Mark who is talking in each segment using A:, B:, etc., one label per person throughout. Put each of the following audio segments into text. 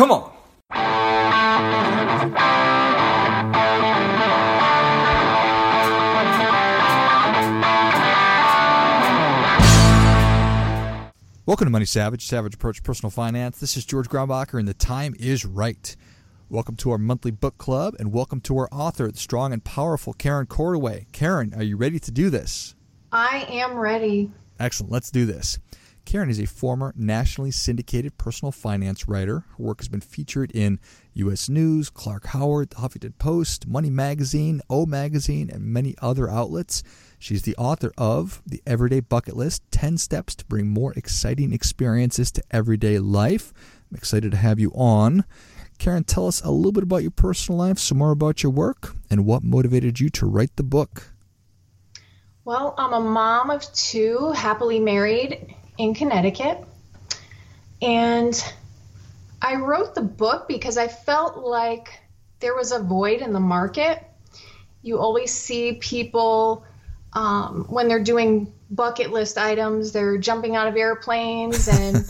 A: Come on. Welcome to Money Savage, Savage Approach Personal Finance. This is George Grombacher, and the time is right. Welcome to our monthly book club, and welcome to our author, the strong and powerful Karen Cordaway. Karen, are you ready to do this?
B: I am ready.
A: Excellent. Let's do this. Karen is a former nationally syndicated personal finance writer. Her work has been featured in U.S. News, Clark Howard, The Huffington Post, Money Magazine, O Magazine, and many other outlets. She's the author of The Everyday Bucket List, 10 Steps to Bring More Exciting Experiences to Everyday Life. I'm excited to have you on. Karen, tell us a little bit about your personal life, some more about your work, and what motivated you to write the book.
B: Well, I'm a mom of two, happily married in Connecticut. And I wrote the book because I felt like there was a void in the market. You always see people when they're doing bucket list items, they're jumping out of airplanes and,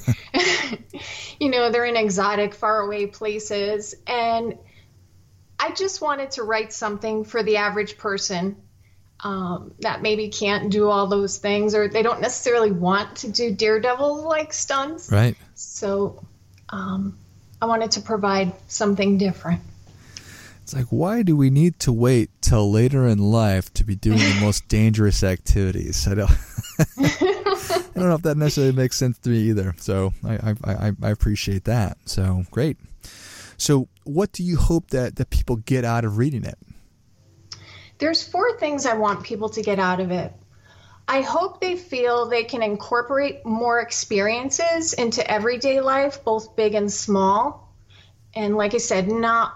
B: they're in exotic, faraway places. And I just wanted to write something for the average person that maybe can't do all those things, or they don't necessarily want to do daredevil-like stunts.
A: Right.
B: So I wanted to provide something different.
A: It's like, why do we need to wait till later in life to be doing the most dangerous activities? I don't know if that necessarily makes sense to me either. So I appreciate that. So great. So what do you hope that people get out of reading it?
B: There's 4 things I want people to get out of it. I hope they feel they can incorporate more experiences into everyday life, both big and small. And like I said, not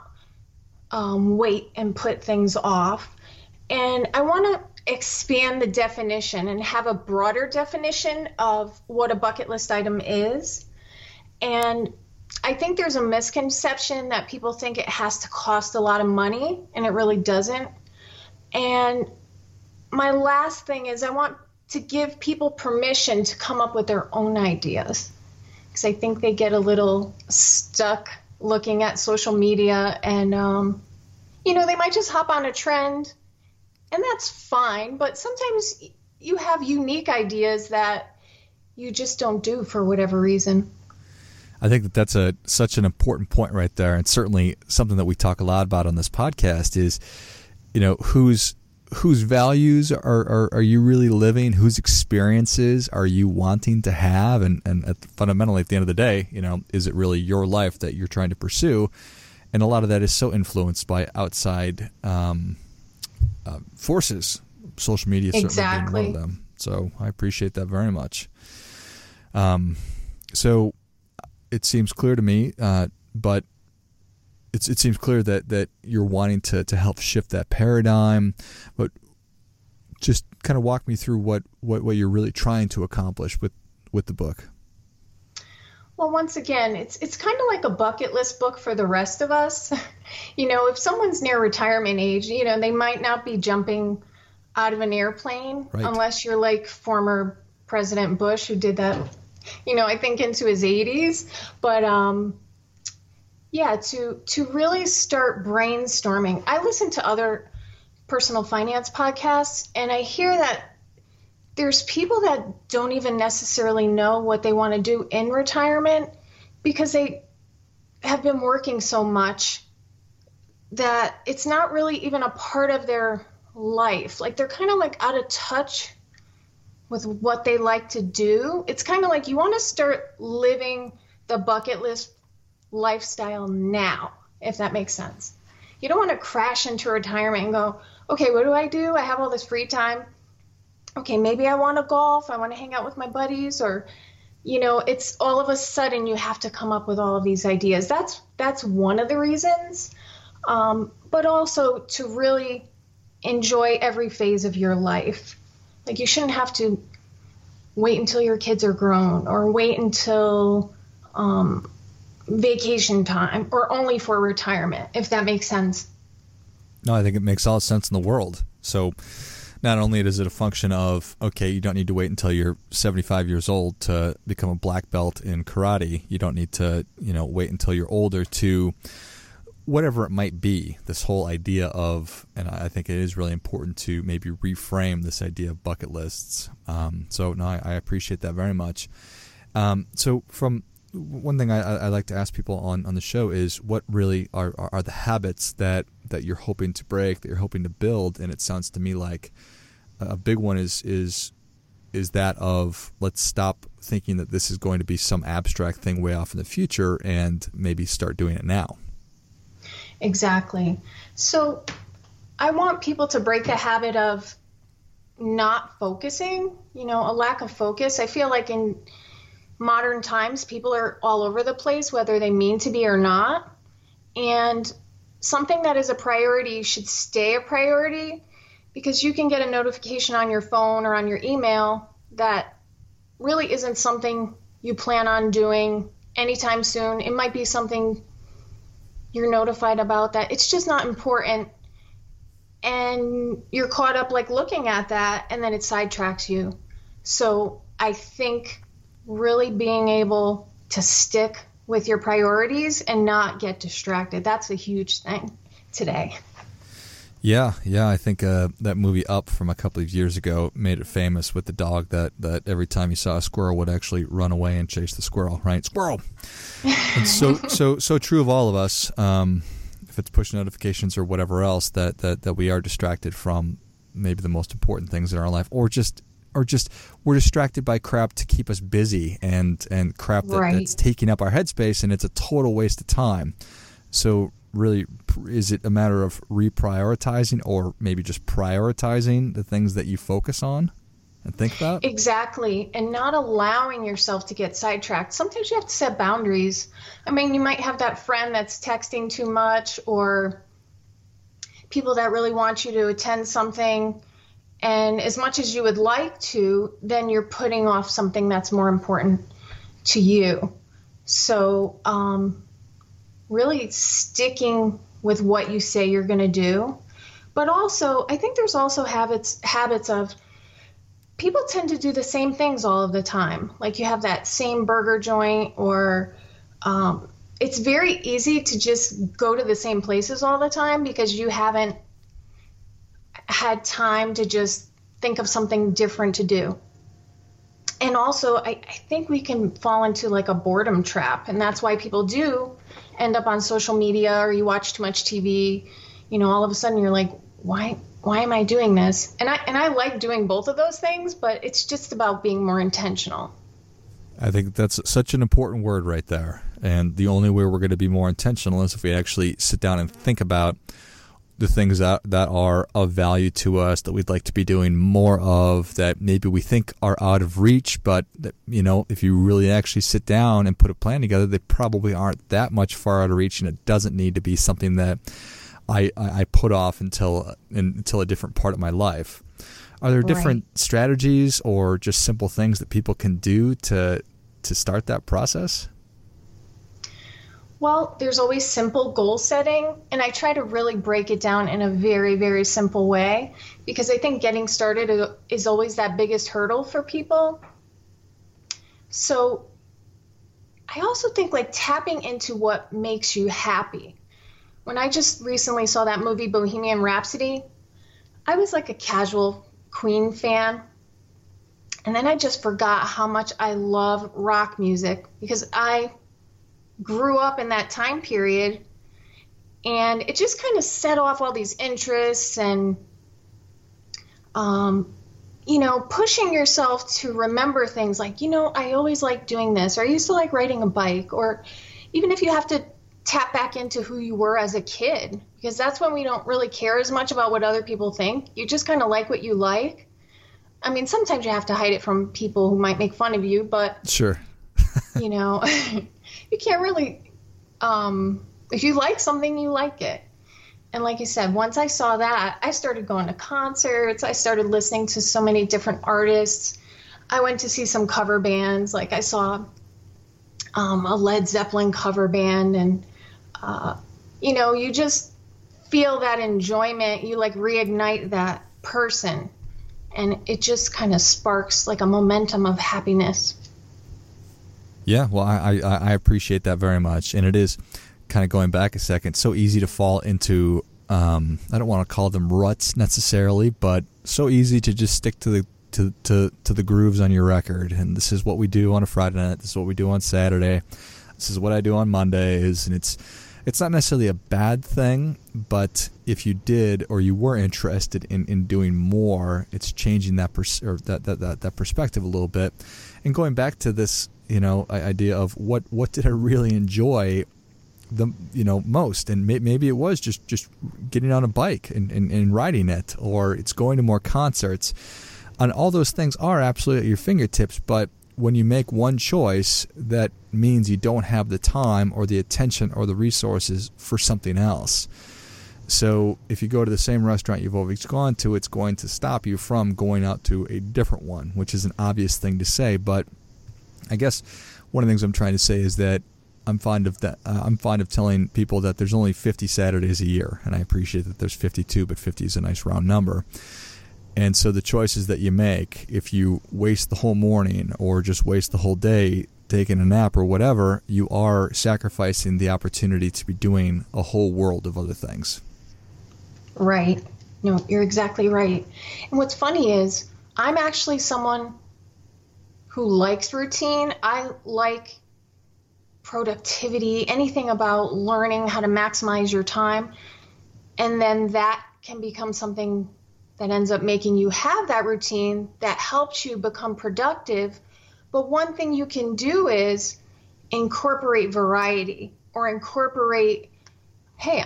B: wait and put things off. And I want to expand the definition and have a broader definition of what a bucket list item is. And I think there's a misconception that people think it has to cost a lot of money, and it really doesn't. And my last thing is I want to give people permission to come up with their own ideas, because I think they get a little stuck looking at social media and, they might just hop on a trend, and that's fine. But sometimes you have unique ideas that you just don't do for whatever reason.
A: I think that's such an important point right there, and certainly something that we talk a lot about on this podcast is, whose values are you really living? Whose experiences are you wanting to have? And fundamentally, at the end of the day, is it really your life that you're trying to pursue? And a lot of that is so influenced by outside forces. Social media certainly being one of them. So I appreciate that very much. So it seems clear to me, but it seems clear that you're wanting to help shift that paradigm. But just kind of walk me through what you're really trying to accomplish with the book.
B: Well, once again, it's kind of like a bucket list book for the rest of us. If someone's near retirement age, they might not be jumping out of an airplane, right, unless you're like former President Bush, who did that, I think into his 80s. But to really start brainstorming. I listen to other personal finance podcasts, and I hear that there's people that don't even necessarily know what they want to do in retirement because they have been working so much that it's not really even a part of their life. Like they're kind of like out of touch with what they like to do. It's kind of like you want to start living the bucket list lifestyle now, if that makes sense. You don't want to crash into retirement and go, okay, what do? I have all this free time. Okay, maybe I want to golf. I want to hang out with my buddies, or, it's all of a sudden you have to come up with all of these ideas. That's one of the reasons, but also to really enjoy every phase of your life. Like you shouldn't have to wait until your kids are grown or wait until vacation time or only for retirement, if that makes sense.
A: No, I think it makes all the sense in the world. So not only is it a function of, okay, you don't need to wait until you're 75 years old to become a black belt in karate. You don't need to, wait until you're older to whatever it might be. This whole idea of, and I think it is really important to maybe reframe this idea of bucket lists. I appreciate that very much. So from one thing I like to ask people on the show is what really are the habits that you're hoping to break, that you're hoping to build. And it sounds to me like a big one is that of, let's stop thinking that this is going to be some abstract thing way off in the future and maybe start doing it now.
B: Exactly. So I want people to break the habit of not focusing, a lack of focus. I feel like in modern times, people are all over the place, whether they mean to be or not. And something that is a priority should stay a priority, because you can get a notification on your phone or on your email that really isn't something you plan on doing anytime soon. It might be something you're notified about that it's just not important, and you're caught up looking at that, and then it sidetracks you. So I think really being able to stick with your priorities and not get distracted, that's a huge thing today.
A: Yeah, I think that movie Up from a couple of years ago made it famous with the dog that every time you saw a squirrel would actually run away and chase the squirrel, right? Squirrel! And so true of all of us, if it's push notifications or whatever else, that we are distracted from maybe the most important things in our life, or just we're distracted by crap to keep us busy and crap that's taking up our headspace, and it's a total waste of time. So really, is it a matter of reprioritizing, or maybe just prioritizing the things that you focus on and think about?
B: Exactly. And not allowing yourself to get sidetracked. Sometimes you have to set boundaries. I mean, you might have that friend that's texting too much, or people that really want you to attend something. And as much as you would like to, then you're putting off something that's more important to you. So really sticking with what you say you're going to do. But also, I think there's also habits of people tend to do the same things all of the time. Like you have that same burger joint, or it's very easy to just go to the same places all the time because you haven't had time to just think of something different to do. And also, I think we can fall into a boredom trap, and that's why people do end up on social media, or you watch too much TV. All of a sudden you're like, why am I doing this? And I like doing both of those things, but it's just about being more intentional.
A: I think that's such an important word right there. And the only way we're going to be more intentional is if we actually sit down and think about the things that are of value to us, that we'd like to be doing more of, that maybe we think are out of reach, but that, if you really actually sit down and put a plan together, they probably aren't that much far out of reach, and it doesn't need to be something that I put off until a different part of my life. Are there different strategies or just simple things that people can do to start that process?
B: Well, there's always simple goal setting, and I try to really break it down in a very, very simple way, because I think getting started is always that biggest hurdle for people. So I also think tapping into what makes you happy. When I just recently saw that movie Bohemian Rhapsody, I was a casual Queen fan. And then I just forgot how much I love rock music, because I grew up in that time period, and it just kind of set off all these interests and, pushing yourself to remember things I always liked doing this, or I used to like riding a bike, or even if you have to tap back into who you were as a kid, because that's when we don't really care as much about what other people think. You just kind of like what you like. I mean, sometimes you have to hide it from people who might make fun of you, but
A: sure.
B: You can't really, if you like something, you like it. And like you said, once I saw that, I started going to concerts. I started listening to so many different artists. I went to see some cover bands. I saw a Led Zeppelin cover band, and, you just feel that enjoyment. You reignite that person and it just kind of sparks like a momentum of happiness.
A: Yeah, well, I appreciate that very much. And it is kind of going back a second, so easy to fall into, I don't want to call them ruts necessarily, but so easy to just stick to the grooves on your record. And this is what we do on a Friday night. This is what we do on Saturday. This is what I do on Mondays. And it's not necessarily a bad thing, but if you did or you were interested in doing more, it's changing that that perspective a little bit. And going back to this, idea of what did I really enjoy the most, and maybe it was just getting on a bike and riding it, or it's going to more concerts, and all those things are absolutely at your fingertips. But when you make one choice, that means you don't have the time or the attention or the resources for something else. So if you go to the same restaurant you've always gone to, it's going to stop you from going out to a different one, which is an obvious thing to say. But I guess one of the things I'm trying to say is that I'm fond of that. I'm fond of telling people that there's only 50 Saturdays a year, and I appreciate that there's 52, but 50 is a nice round number. And so the choices that you make, if you waste the whole morning or just waste the whole day taking a nap or whatever, you are sacrificing the opportunity to be doing a whole world of other things.
B: Right. No, you're exactly right. And what's funny is I'm actually someone who likes routine. I like productivity, anything about learning how to maximize your time. And then that can become something that ends up making you have that routine that helps you become productive. But one thing you can do is incorporate variety, or incorporate, hey,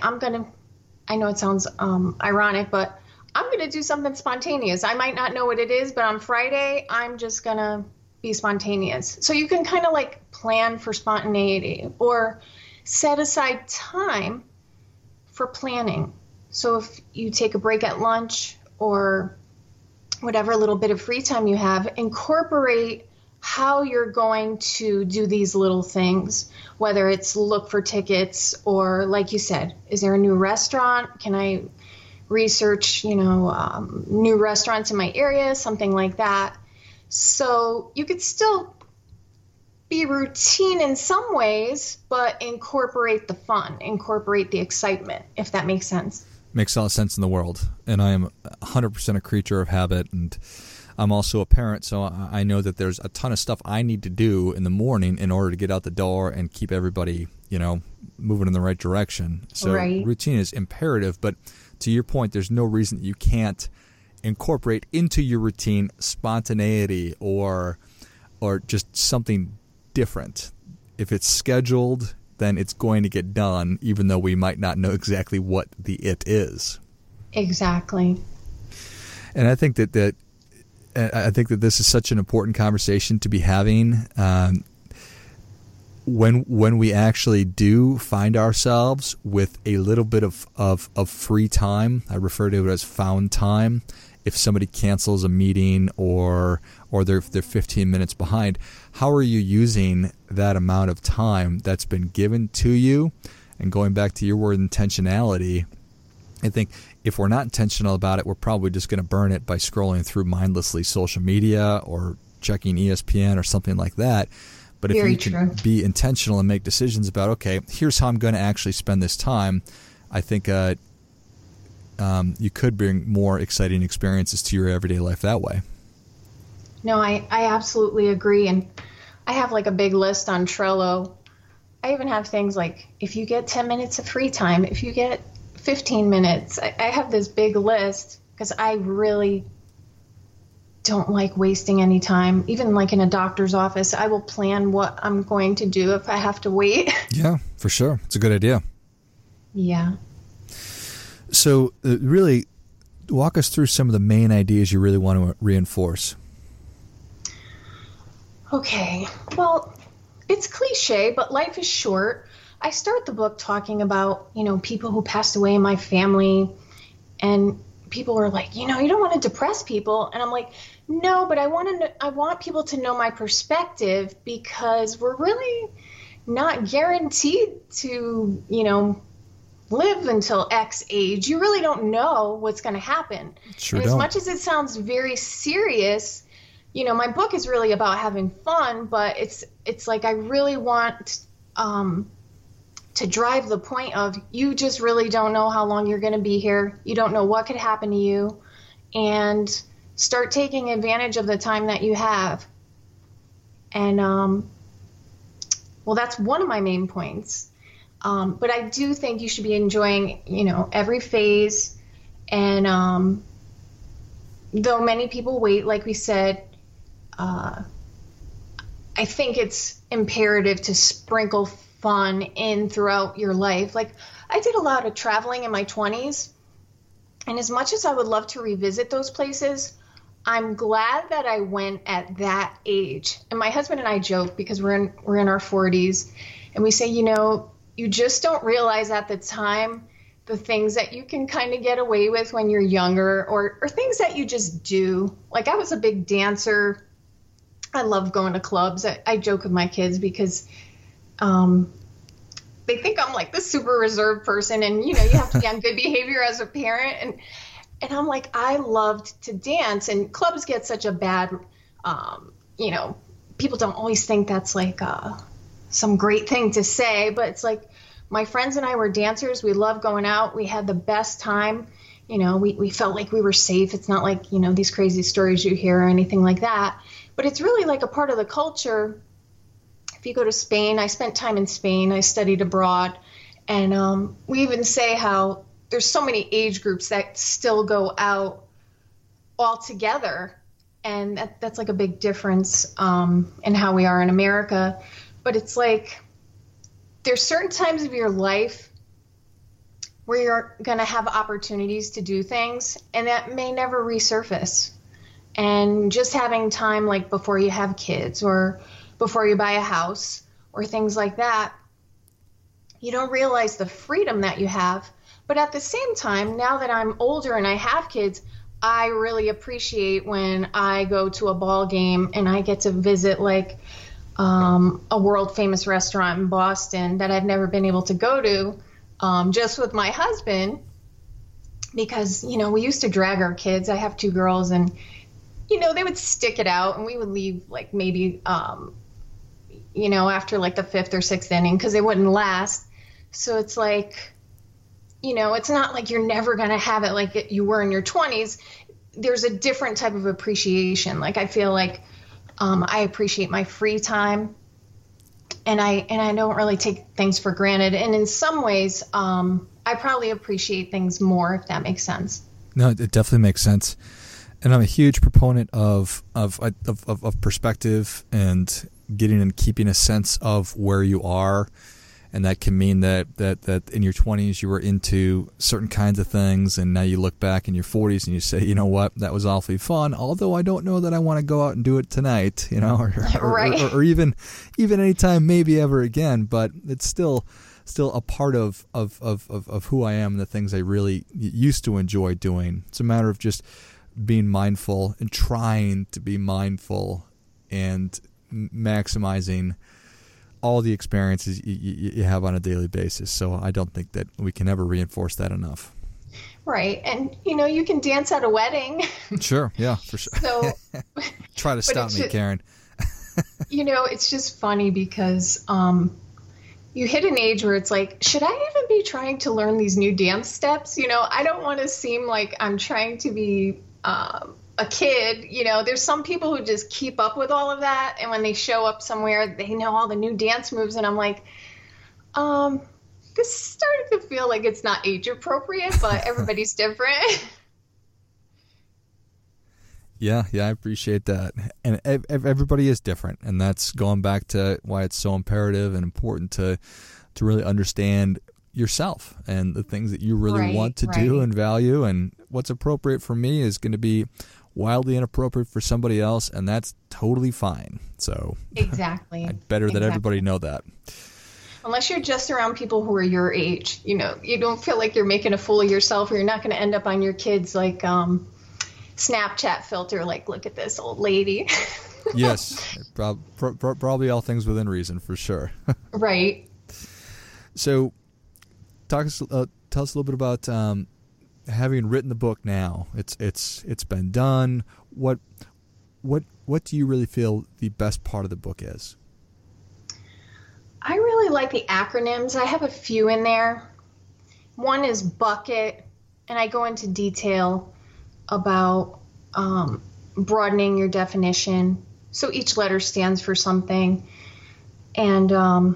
B: I know it sounds ironic, but I'm going to do something spontaneous. I might not know what it is, but on Friday, I'm just going to be spontaneous. So you can kind of like plan for spontaneity, or set aside time for planning. So if you take a break at lunch or whatever little bit of free time you have, incorporate how you're going to do these little things, whether it's look for tickets, or like you said, is there a new restaurant? Can I research, new restaurants in my area, something like that. So you could still be routine in some ways, but incorporate the fun, incorporate the excitement, if that makes sense.
A: Makes all the sense in the world. And I am 100% a creature of habit, and I'm also a parent, so I know that there's a ton of stuff I need to do in the morning in order to get out the door and keep everybody, moving in the right direction. So
B: right.
A: Routine is imperative, but to your point, there's no reason that you can't incorporate into your routine spontaneity or just something different. If it's scheduled, then it's going to get done, even though we might not know exactly what the it is.
B: Exactly.
A: And I think that this is such an important conversation to be having. When we actually do find ourselves with a little bit of free time, I refer to it as found time. If somebody cancels a meeting or they're 15 minutes behind, how are you using that amount of time that's been given to you? And going back to your word intentionality, I think if we're not intentional about it, we're probably just going to burn it by scrolling through mindlessly social media or checking ESPN or something like that. But if you can be intentional and make decisions about, okay, here's how I'm going to actually spend this time, I think you could bring more exciting experiences to your everyday life that way.
B: No, I absolutely agree. And I have like a big list on Trello. I even have things like, if you get 10 minutes of free time, if you get 15 minutes, I have this big list because I really don't like wasting any time. Even like in a doctor's office, I will plan what I'm going to do if I have to wait.
A: Yeah, for sure. It's a good idea.
B: Yeah.
A: So really walk us through some of the main ideas you really want to reinforce.
B: Okay. Well, it's cliche, but life is short. I start the book talking about, people who passed away in my family, and people were like, you don't want to depress people. And I'm like, no, but I want people to know my perspective, because we're really not guaranteed to, live until X age. You really don't know what's going to happen.
A: Sure
B: and as
A: don't.
B: much as it sounds very serious, you know, my book is really about having fun, but it's like I really want to drive the point of you just really don't know how long you're going to be here. You don't know what could happen to you, and start taking advantage of the time that you have. And well, that's one of my main points. But I do think you should be enjoying, you know, every phase. And though many people wait, like we said, I think it's imperative to sprinkle fun in throughout your life. Like, I did a lot of traveling in my 20s, and as much as I would love to revisit those places, I'm glad that I went at that age. And my husband and I joke, because we're in our 40s, and we say, you know, you just don't realize at the time the things that you can kind of get away with when you're younger, or things that you just do. Like, I was a big dancer. I love going to clubs. I joke with my kids because they think I'm like the super reserved person, and, you know, you have to be on good behavior as a parent. And I'm like, I loved to dance, and clubs get such a bad, you know, people don't always think that's like some great thing to say, but it's like, my friends and I were dancers. We loved going out. We had the best time. You know, we felt like we were safe. It's not like, you know, these crazy stories you hear or anything like that, but it's really like a part of the culture. If you go to Spain, I spent time in Spain. I studied abroad, and we even say how there's so many age groups that still go out all together. And that's like a big difference in how we are in America. But it's like, there's certain times of your life where you're going to have opportunities to do things, and that may never resurface. And just having time, like before you have kids or before you buy a house or things like that, you don't realize the freedom that you have. But at the same time, now that I'm older and I have kids, I really appreciate when I go to a ball game and I get to visit like a world famous restaurant in Boston that I've never been able to go to, just with my husband, because, you know, we used to drag our kids. I have 2 girls, and, you know, they would stick it out, and we would leave like maybe, you know, after like the 5th or 6th inning, because they wouldn't last. So it's like, you know, it's not like you're never going to have it like you were in your 20s. There's a different type of appreciation. Like, I feel like I appreciate my free time, and I don't really take things for granted. And in some ways, I probably appreciate things more, if that makes sense.
A: No, it definitely makes sense. And I'm a huge proponent of perspective and getting and keeping a sense of where you are. And that can mean that in your 20s you were into certain kinds of things, and now you look back in your 40s and you say, you know what, that was awfully fun, although I don't know that I want to go out and do it tonight, you know,
B: right.
A: or even anytime maybe ever again. But it's still a part of who I am and the things I really used to enjoy doing. It's a matter of just being mindful and trying to be mindful and maximizing all the experiences you have on a daily basis. So I don't think that we can ever reinforce that enough.
B: Right. And, you know, you can dance at a wedding.
A: Sure. Yeah, for sure.
B: So
A: try to stop me, Karen.
B: You know, it's just funny because you hit an age where it's like, should I even be trying to learn these new dance steps? You know, I don't want to seem like I'm trying to be a kid. You know, there's some people who just keep up with all of that, and when they show up somewhere, they know all the new dance moves, and I'm like, this is starting to feel like it's not age appropriate, but everybody's different.
A: Yeah, I appreciate that. And everybody is different, and that's going back to why it's so imperative and important to really understand yourself and the things that you really want to do and value, and what's appropriate for me is going to be wildly inappropriate for somebody else, and that's totally fine. So
B: exactly,
A: I'd better that everybody know that.
B: Unless you're just around people who are your age, you know, you don't feel like you're making a fool of yourself, or you're not going to end up on your kids like Snapchat filter, like, look at this old lady.
A: Yes, probably all things within reason, for sure.
B: Right.
A: So talk tell us a little bit about having written the book now. It's been done. What do you really feel the best part of the book is?
B: I really like the acronyms. I have a few in there. One is bucket, and I go into detail about broadening your definition. So each letter stands for something. And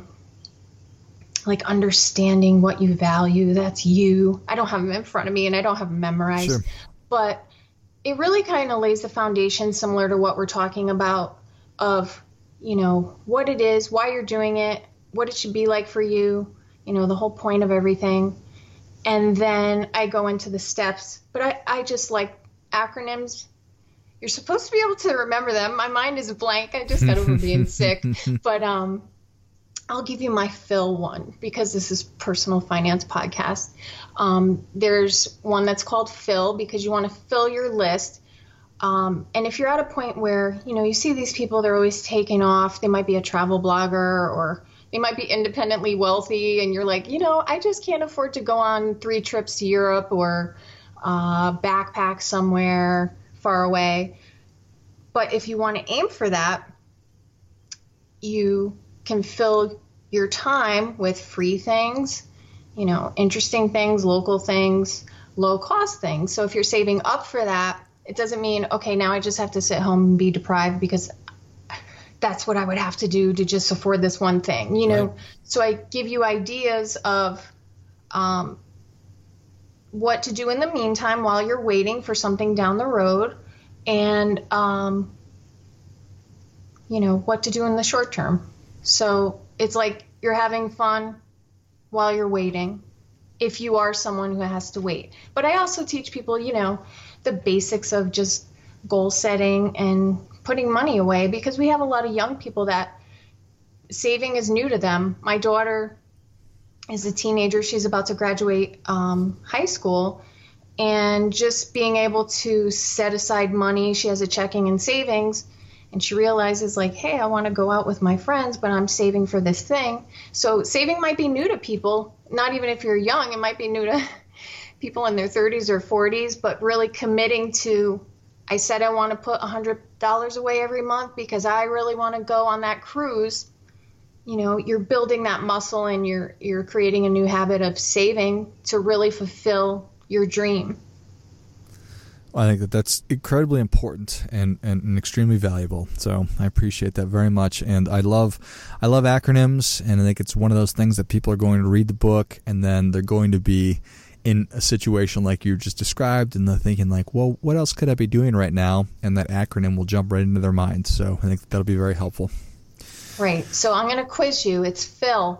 B: like understanding what you value, that's you. I don't have them in front of me and I don't have them memorized.
A: Sure.
B: But it really kind of lays the foundation similar to what we're talking about of, what it is, why you're doing it, what it should be like for you, the whole point of everything. And then I go into the steps. But I just like acronyms. You're supposed to be able to remember them. My mind is blank. I just got over being sick. But I'll give you my fill one because this is Personal Finance Podcast. There's one that's called fill because you want to fill your list. And if you're at a point where, you see these people, they're always taking off. They might be a travel blogger or they might be independently wealthy. And you're like, I just can't afford to go on 3 trips to Europe or backpack somewhere far away. But if you want to aim for that, you can fill your time with free things, interesting things, local things, low cost things. So if you're saving up for that, it doesn't mean, okay, now I just have to sit home and be deprived because that's what I would have to do to just afford this one thing, Right. So I give you ideas of what to do in the meantime while you're waiting for something down the road and, what to do in the short term. So it's like you're having fun while you're waiting if you are someone who has to wait. But I also teach people, the basics of just goal setting and putting money away because we have a lot of young people that saving is new to them. My daughter is a teenager. She's about to graduate high school. And just being able to set aside money, she has a checking and savings. And she realizes like, hey, I want to go out with my friends, but I'm saving for this thing. So saving might be new to people, not even if you're young. It might be new to people in their 30s or 40s, but really committing to, I said I want to put $100 away every month because I really want to go on that cruise. You're building that muscle and you're creating a new habit of saving to really fulfill your dream.
A: I think that's incredibly important and extremely valuable. So I appreciate that very much. And I love acronyms, and I think it's one of those things that people are going to read the book and then they're going to be in a situation like you just described and they're thinking like, well, what else could I be doing right now? And that acronym will jump right into their mind. So I think that'll be very helpful.
B: Right. So I'm going to quiz you. It's Phil.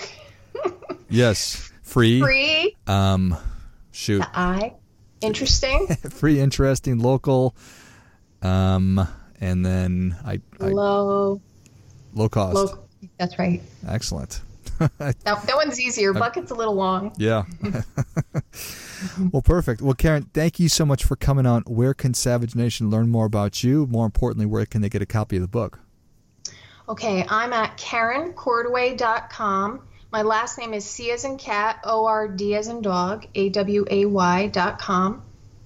A: Yes. Free. Shoot.
B: The I. Interesting.
A: Free, interesting, local, and then
B: low
A: cost.
B: That's right.
A: Excellent.
B: That one's easier. Bucket's a little long.
A: Yeah. Well, perfect. Well, Karen, thank you so much for coming on. Where can Savage Nation learn more about you? More importantly, where can they get a copy of the book?
B: Okay, I'm at KarenCordway.com. My last name is C as in cat, O-R-D as in dog, AWAY.com.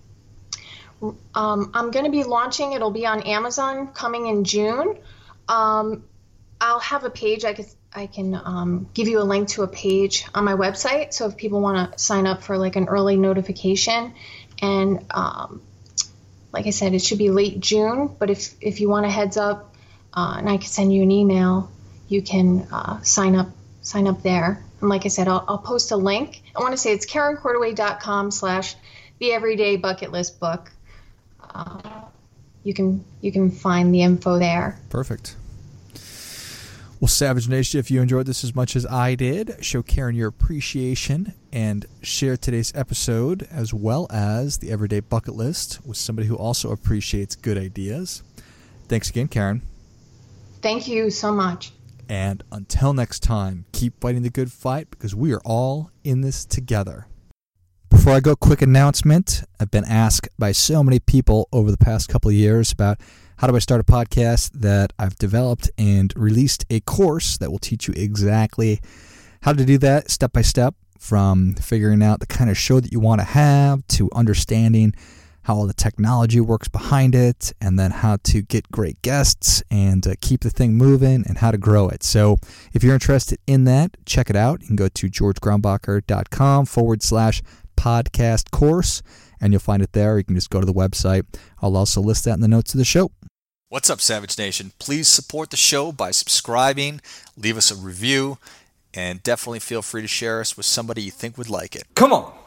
B: I'm going to be launching, it'll be on Amazon coming in June. I'll have a page, I can give you a link to a page on my website. So if people want to sign up for like an early notification, and like I said, it should be late June, but if you want a heads up and I can send you an email, you can sign up there. And like I said, I'll post a link. I want to say it's KarenCordway.com/The Everyday Bucket List Book. You can find the info there.
A: Perfect. Well, Savage Nation, if you enjoyed this as much as I did, show Karen your appreciation and share today's episode as well as the Everyday Bucket List with somebody who also appreciates good ideas. Thanks again, Karen.
B: Thank you so much.
A: And until next time, keep fighting the good fight because we are all in this together. Before I go, quick announcement. I've been asked by so many people over the past couple of years about how do I start a podcast, that I've developed and released a course that will teach you exactly how to do that step by step. from figuring out the kind of show that you want to have to understanding how all the technology works behind it, and then how to get great guests and keep the thing moving and how to grow it. So if you're interested in that, check it out. You can go to georgegrumbacher.com/podcast course, and you'll find it there. You can just go to the website. I'll also list that in the notes of the show. What's up, Savage Nation? Please support the show by subscribing, leave us a review, and definitely feel free to share us with somebody you think would like it.
C: Come on.